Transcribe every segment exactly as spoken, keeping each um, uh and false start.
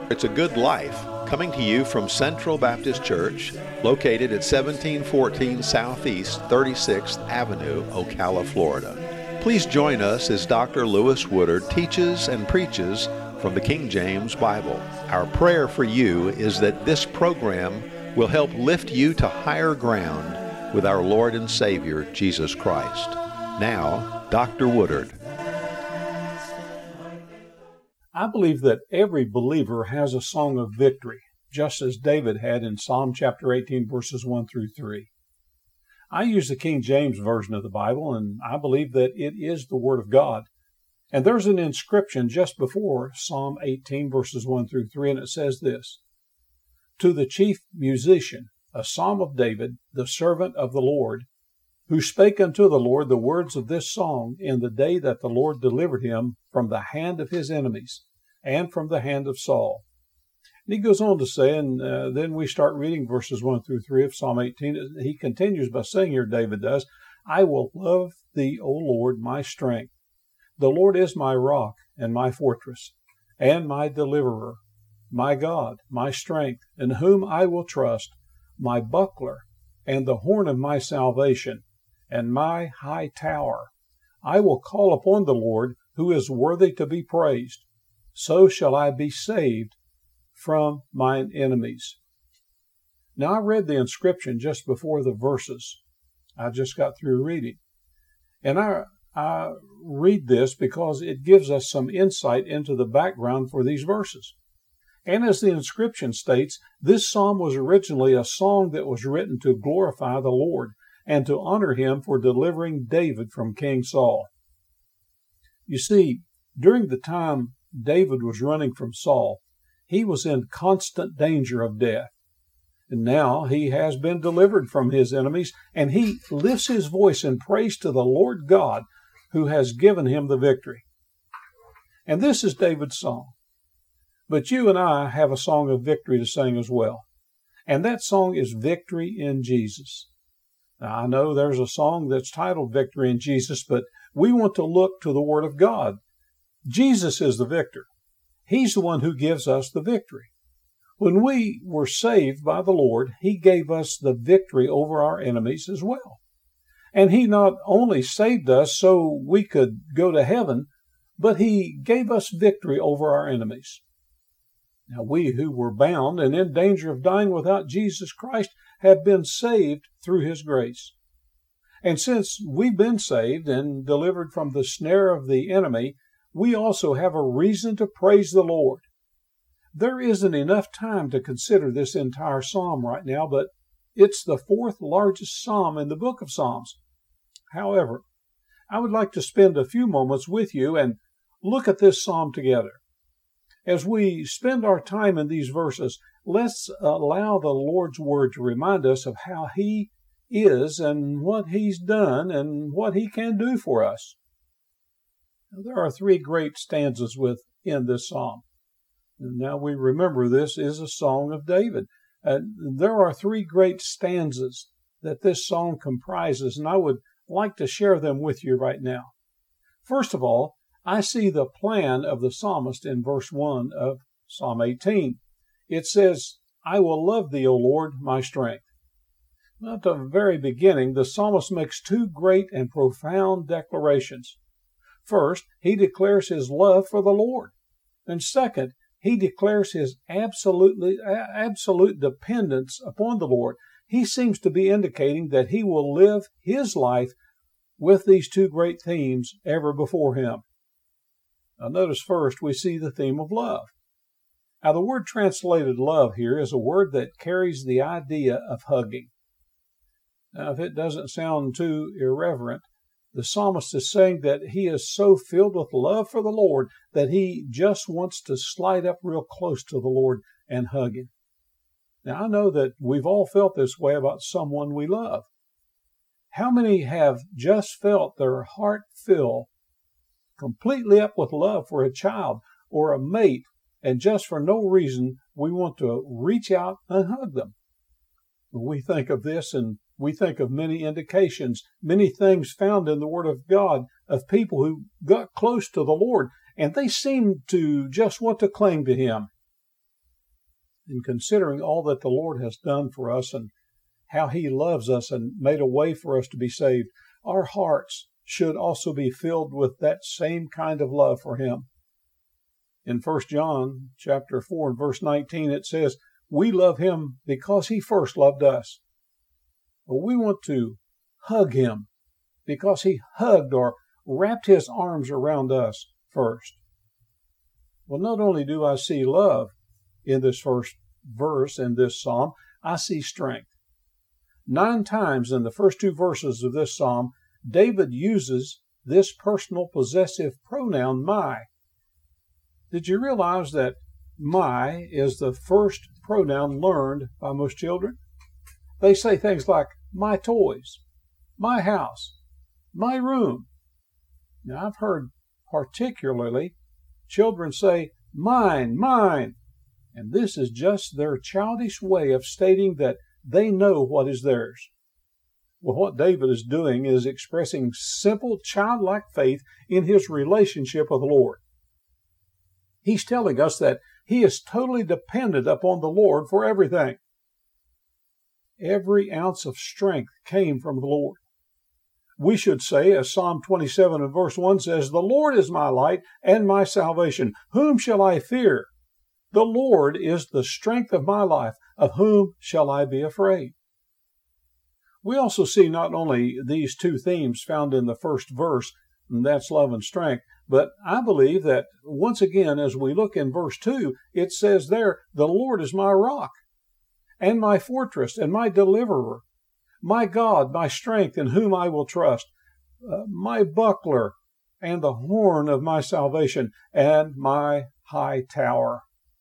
It's a Good Life, coming to you from Central Baptist Church, located at seventeen fourteen Southeast thirty-sixth Avenue, Ocala, Florida. Please join us as Doctor Lewis Woodard teaches and preaches from the King James Bible. Our prayer for you is that this program will help lift you to higher ground with our Lord and Savior, Jesus Christ. Now, Doctor Woodard. I believe that every believer has a song of victory, just as David had in Psalm chapter eighteen, verses one through three. I use the King James Version of the Bible, and I believe that it is the Word of God. And there's an inscription just before Psalm eighteen, verses one through three, and it says this: "To the chief musician, a psalm of David, the servant of the Lord, who spake unto the Lord the words of this song in the day that the Lord delivered him from the hand of his enemies and from the hand of Saul." And he goes on to say, and uh, then we start reading verses one through three of Psalm eighteen. He continues by saying here, David does, "I will love thee, O Lord, my strength. The Lord is my rock and my fortress, and my deliverer, my God, my strength, in whom I will trust, my buckler, and the horn of my salvation, and my high tower. I will call upon the Lord, who is worthy to be praised. So shall I be saved from mine enemies." Now, I read the inscription just before the verses I just got through reading. And I, I read this because it gives us some insight into the background for these verses. And as the inscription states, this psalm was originally a song that was written to glorify the Lord and to honor him for delivering David from King Saul. You see, during the time David was running from Saul, he was in constant danger of death. And now he has been delivered from his enemies, and he lifts his voice in praise to the Lord God who has given him the victory. And this is David's song. But you and I have a song of victory to sing as well. And that song is Victory in Jesus. Now, I know there's a song that's titled Victory in Jesus, but we want to look to the Word of God. Jesus is the victor. He's the one who gives us the victory. When we were saved by the Lord, He gave us the victory over our enemies as well. And He not only saved us so we could go to heaven, but He gave us victory over our enemies. Now, we who were bound and in danger of dying without Jesus Christ have been saved through His grace. And since we've been saved and delivered from the snare of the enemy, we also have a reason to praise the Lord. There isn't enough time to consider this entire psalm right now, but it's the fourth largest psalm in the book of Psalms. However, I would like to spend a few moments with you and look at this psalm together. As we spend our time in these verses, let's allow the Lord's Word to remind us of how He is and what He's done and what He can do for us. There are three great stanzas within this psalm. And now we remember this is a song of David. Uh, there are three great stanzas that this song comprises, and I would like to share them with you right now. First of all, I see the plan of the psalmist in verse one of Psalm eighteen. It says, "I will love thee, O Lord, my strength." At the very beginning, the psalmist makes two great and profound declarations. First, he declares his love for the Lord. And second, he declares his absolutely, absolute dependence upon the Lord. He seems to be indicating that he will live his life with these two great themes ever before him. Now, notice first we see the theme of love. Now, the word translated love here is a word that carries the idea of hugging. Now, if it doesn't sound too irreverent, the psalmist is saying that he is so filled with love for the Lord that he just wants to slide up real close to the Lord and hug Him. Now, I know that we've all felt this way about someone we love. How many have just felt their heart fill completely up with love for a child or a mate, and just for no reason we want to reach out and hug them? We think of this, and we think of many indications, many things found in the Word of God of people who got close to the Lord, and they seemed to just want to cling to Him. in considering all that the Lord has done for us and how He loves us and made a way for us to be saved, our hearts should also be filled with that same kind of love for Him. In First John chapter four and verse nineteen, it says, we love Him because He first loved us. But we want to hug Him because He hugged or wrapped His arms around us first. Well, not only do I see love in this first verse in this psalm, I see strength. Nine times in the first two verses of this psalm, David uses this personal possessive pronoun, my. Did you realize that my is the first pronoun learned by most children? They say things like my toys, my house, my room. Now, I've heard particularly children say mine, mine, and this is just their childish way of stating that they know what is theirs. Well, what David is doing is expressing simple childlike faith in his relationship with the Lord. He's telling us that he is totally dependent upon the Lord for everything. Every ounce of strength came from the Lord. We should say, as Psalm twenty-seven and verse one says, the Lord is my light and my salvation. Whom shall I fear? The Lord is the strength of my life. Of whom shall I be afraid? We also see not only these two themes found in the first verse, and that's love and strength, but I believe that once again, as we look in verse two, it says there, the Lord is my rock and my fortress and my deliverer, my God, my strength in whom I will trust, uh, my buckler and the horn of my salvation and my high tower.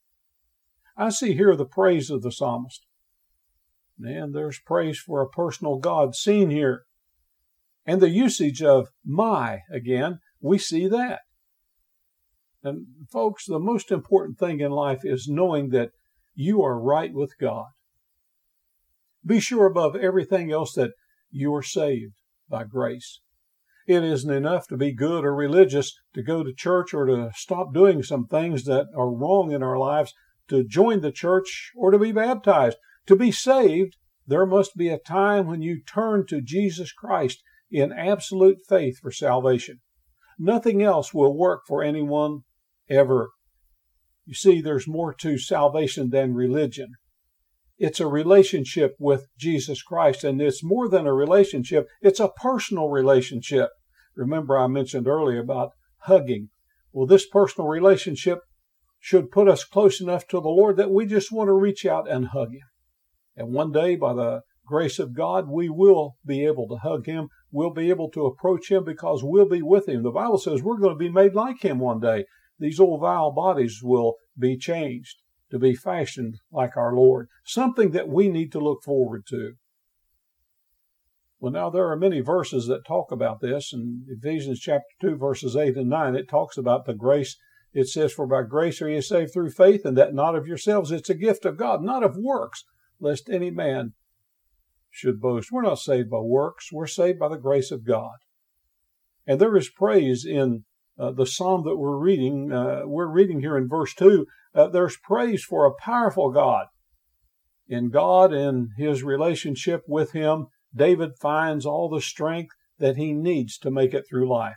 I see here the praise of the psalmist. And there's praise for a personal God seen here. And the usage of my, again, we see that. And folks, the most important thing in life is knowing that you are right with God. Be sure above everything else that you are saved by grace. It isn't enough to be good or religious, to go to church or to stop doing some things that are wrong in our lives, to join the church or to be baptized. To be saved, there must be a time when you turn to Jesus Christ in absolute faith for salvation. Nothing else will work for anyone ever. You see, there's more to salvation than religion. It's a relationship with Jesus Christ, and it's more than a relationship. It's a personal relationship. Remember, I mentioned earlier about hugging. Well, this personal relationship should put us close enough to the Lord that we just want to reach out and hug Him. And one day, by the grace of God, we will be able to hug Him. We'll be able to approach Him because we'll be with Him. The Bible says we're going to be made like Him one day. These old vile bodies will be changed to be fashioned like our Lord, something that we need to look forward to. Well, now there are many verses that talk about this. In Ephesians chapter two, verses eight and nine, it talks about the grace. It says, for by grace are ye saved through faith, and that not of yourselves. It's a gift of God, not of works, lest any man should boast. We're not saved by works. We're saved by the grace of God. And there is praise in uh, the psalm that we're reading. Uh, we're reading here in verse two. Uh, there's praise for a powerful God. In God and His relationship with Him, David finds all the strength that he needs to make it through life.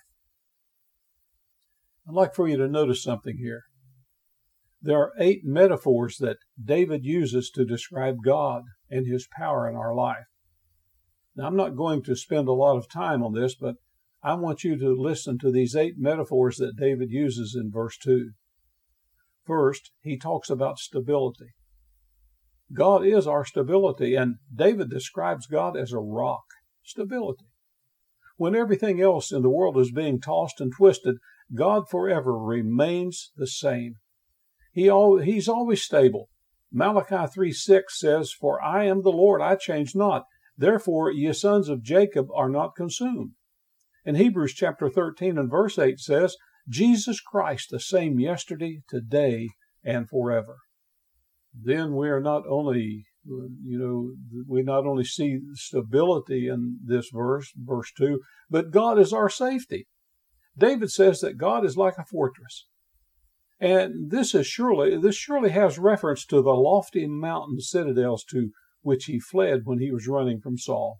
I'd like for you to notice something here. There are eight metaphors that David uses to describe God and His power in our life. Now, I'm not going to spend a lot of time on this, but I want you to listen to these eight metaphors that David uses in verse two. First, he talks about stability. God is our stability, and David describes God as a rock. Stability. When everything else in the world is being tossed and twisted, God forever remains the same. He al- He's always stable. Malachi three six says, for I am the Lord, I change not. Therefore ye sons of Jacob are not consumed. And Hebrews chapter thirteen and verse eight says, Jesus Christ the same yesterday, today, and forever. Then we are not only, you know, we not only see stability in this verse, verse two, but God is our safety. David says that God is like a fortress. And this is surely this surely has reference to the lofty mountain citadels to which he fled when he was running from Saul.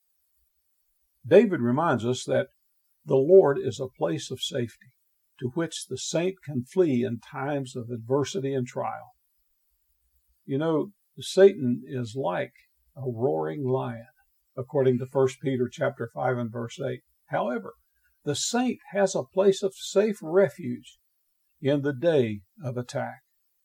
David reminds us that the Lord is a place of safety to which the saint can flee in times of adversity and trial. You know, Satan is like a roaring lion, according to First Peter chapter five and verse eight. However, the saint has a place of safe refuge in the day of attack.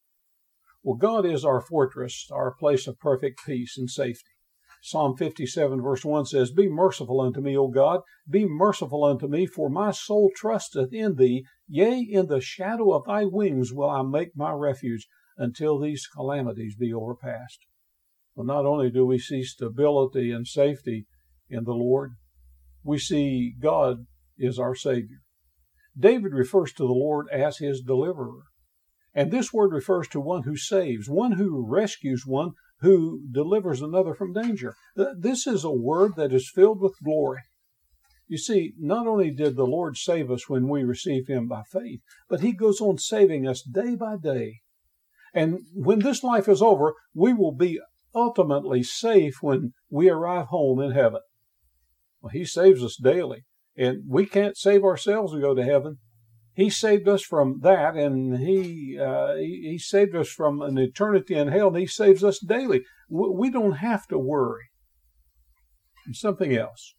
Well, God is our fortress, our place of perfect peace and safety. Psalm fifty-seven verse one says, Be merciful unto me, O God, be merciful unto me, for my soul trusteth in thee. Yea, in the shadow of thy wings will I make my refuge, until these calamities be overpast. Well, not only do we see stability and safety in the Lord, we see God is our Savior. David refers to the Lord as his deliverer. And this word refers to one who saves, one who rescues, one who delivers another from danger. This is a word that is filled with glory. You see, not only did the Lord save us when we received him by faith, but he goes on saving us day by day. And when this life is over, we will be ultimately safe when we arrive home in heaven. Well, he saves us daily, and we can't save ourselves and go to heaven. He saved us from that, and he, uh, he he saved us from an eternity in hell, and he saves us daily. We don't have to worry. And something else.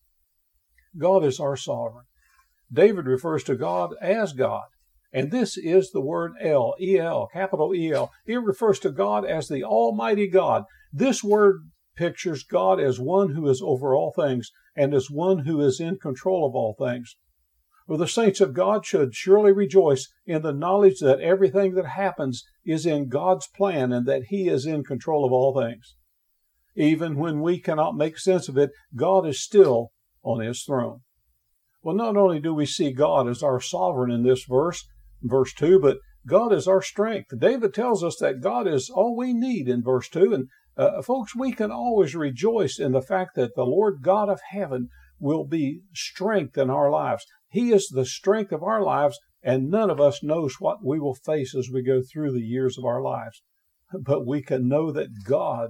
God is our sovereign. David refers to God as God, and this is the word El, E L, capital E L. It refers to God as the Almighty God. This word pictures God as one who is over all things and as one who is in control of all things. Well, the saints of God should surely rejoice in the knowledge that everything that happens is in God's plan and that he is in control of all things. Even when we cannot make sense of it, God is still on his throne. Well, not only do we see God as our sovereign in this verse, verse two, but God is our strength. David tells us that God is all we need in verse two. And uh, folks, we can always rejoice in the fact that the Lord God of heaven will be strength in our lives. He is the strength of our lives, and none of us knows what we will face as we go through the years of our lives. But we can know that God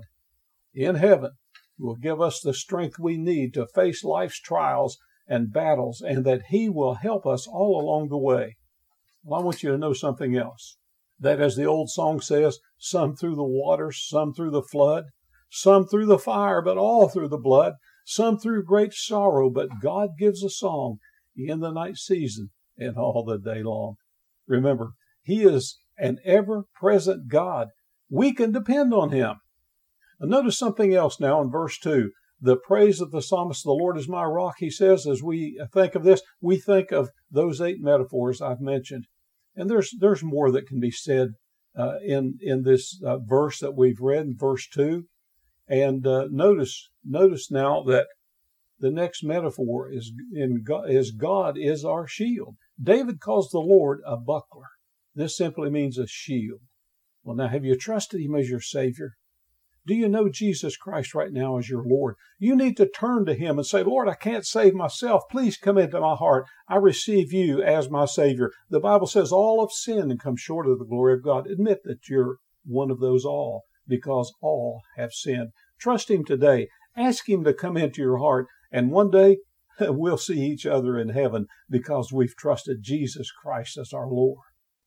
in heaven will give us the strength we need to face life's trials and battles, and that he will help us all along the way. Well, I want you to know something else. That, as the old song says, some through the waters, some through the flood, some through the fire, but all through the blood, some through great sorrow, but God gives a song in the night season and all the day long. Remember, he is an ever-present God. We can depend on him. And notice something else now in verse two. The praise of the psalmist, the Lord is my rock, he says, as we think of this, we think of those eight metaphors I've mentioned. And there's there's more that can be said uh, in, in this uh, verse that we've read in verse two. And uh, notice, notice now that the next metaphor is in God, is God is our shield. David calls the Lord a buckler. This simply means a shield. Well, now, have you trusted him as your Savior? Do you know Jesus Christ right now as your Lord? You need to turn to him and say, Lord, I can't save myself. Please come into my heart. I receive you as my Savior. The Bible says all have sinned and come short of the glory of God. Admit that you're one of those all, because all have sinned. Trust him today. Ask him to come into your heart. And one day we'll see each other in heaven because we've trusted Jesus Christ as our Lord.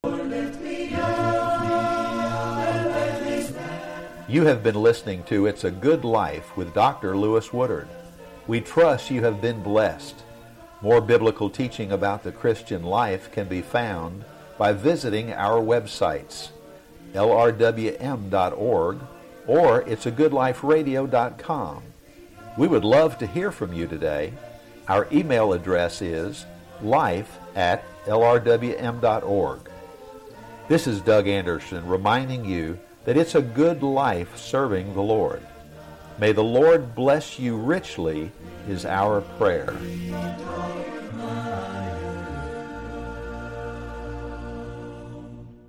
You have been listening to It's a Good Life with Doctor Lewis Woodard. We trust you have been blessed. More biblical teaching about the Christian life can be found by visiting our websites, L R W M dot org or it's a good life radio dot com. We would love to hear from you today. Our email address is life at L R W M dot org. This is Doug Anderson reminding you that it's a good life serving the Lord. May the Lord bless you richly is our prayer.